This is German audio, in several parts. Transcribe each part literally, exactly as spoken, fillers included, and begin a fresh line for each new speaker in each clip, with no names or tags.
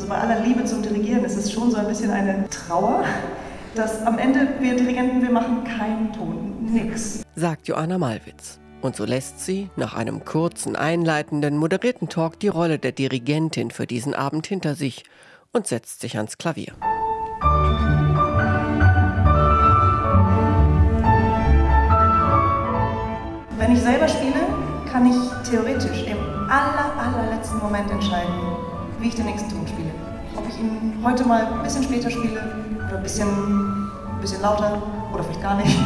Also bei aller Liebe zum Dirigieren ist es schon so ein bisschen eine Trauer, dass am Ende wir Dirigenten, wir machen keinen Ton, nix.
Sagt Joanna Malwitz. Und so lässt sie nach einem kurzen, einleitenden, moderierten Talk die Rolle der Dirigentin für diesen Abend hinter sich und setzt sich ans Klavier.
Wenn ich selber spiele, kann ich theoretisch im aller, allerletzten Moment entscheiden, wie ich den nächsten Ton spiele. Ob ich ihn heute mal ein bisschen später spiele oder ein bisschen, ein bisschen lauter oder vielleicht gar nicht.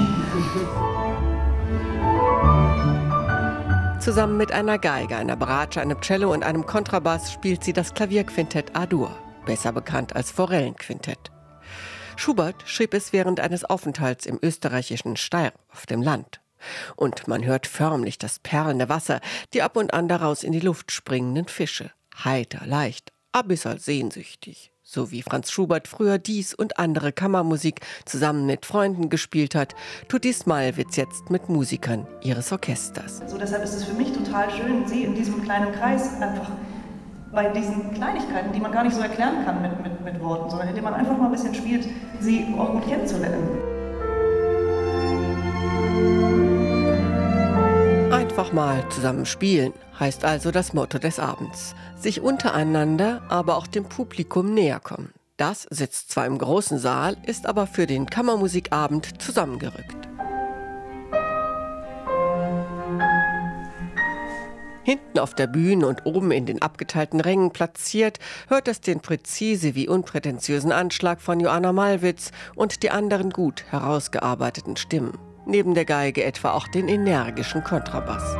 Zusammen mit einer Geige, einer Bratsche, einem Cello und einem Kontrabass spielt sie das Klavierquintett A-Dur, besser bekannt als Forellenquintett. Schubert schrieb es während eines Aufenthalts im österreichischen Steyr auf dem Land. Und man hört förmlich das perlende Wasser, die ab und an daraus in die Luft springenden Fische. Heiter, leicht, abyssal sehnsüchtig. So wie Franz Schubert früher dies und andere Kammermusik zusammen mit Freunden gespielt hat, tut dies Malwitz jetzt mit Musikern ihres Orchesters.
So, deshalb ist es für mich total schön, sie in diesem kleinen Kreis einfach bei diesen Kleinigkeiten, die man gar nicht so erklären kann mit, mit, mit Worten, sondern indem man einfach mal ein bisschen spielt, sie auch gut kennenzulernen.
Einfach mal zusammen spielen, heißt also das Motto des Abends. Sich untereinander, aber auch dem Publikum näher kommen. Das sitzt zwar im großen Saal, ist aber für den Kammermusikabend zusammengerückt. Hinten auf der Bühne und oben in den abgeteilten Rängen platziert, hört es den präzise wie unprätentiösen Anschlag von Joanna Malwitz und die anderen gut herausgearbeiteten Stimmen. Neben der Geige etwa auch den energischen Kontrabass.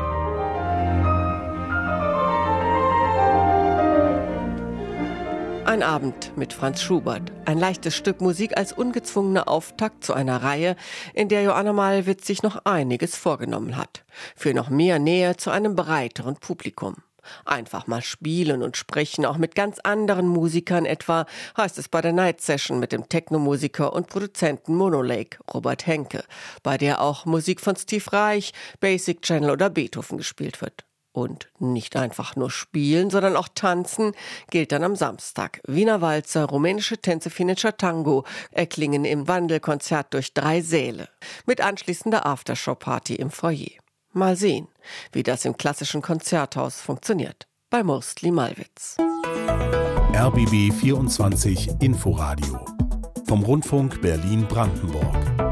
Ein Abend mit Franz Schubert. Ein leichtes Stück Musik als ungezwungener Auftakt zu einer Reihe, in der Joanna Malwitz sich noch einiges vorgenommen hat. Für noch mehr Nähe zu einem breiteren Publikum. Einfach mal spielen und sprechen, auch mit ganz anderen Musikern etwa, heißt es bei der Night Session mit dem Technomusiker und Produzenten Monolake, Robert Henke, bei der auch Musik von Steve Reich, Basic Channel oder Beethoven gespielt wird. Und nicht einfach nur spielen, sondern auch tanzen gilt dann am Samstag. Wiener Walzer, rumänische Tänze, finnischer Tango erklingen im Wandelkonzert durch drei Säle. Mit anschließender Aftershow-Party im Foyer. Mal sehen, wie das im klassischen Konzerthaus funktioniert. Bei Mostly Malwitz.
R B B vierundzwanzig Inforadio vom Rundfunk Berlin-Brandenburg.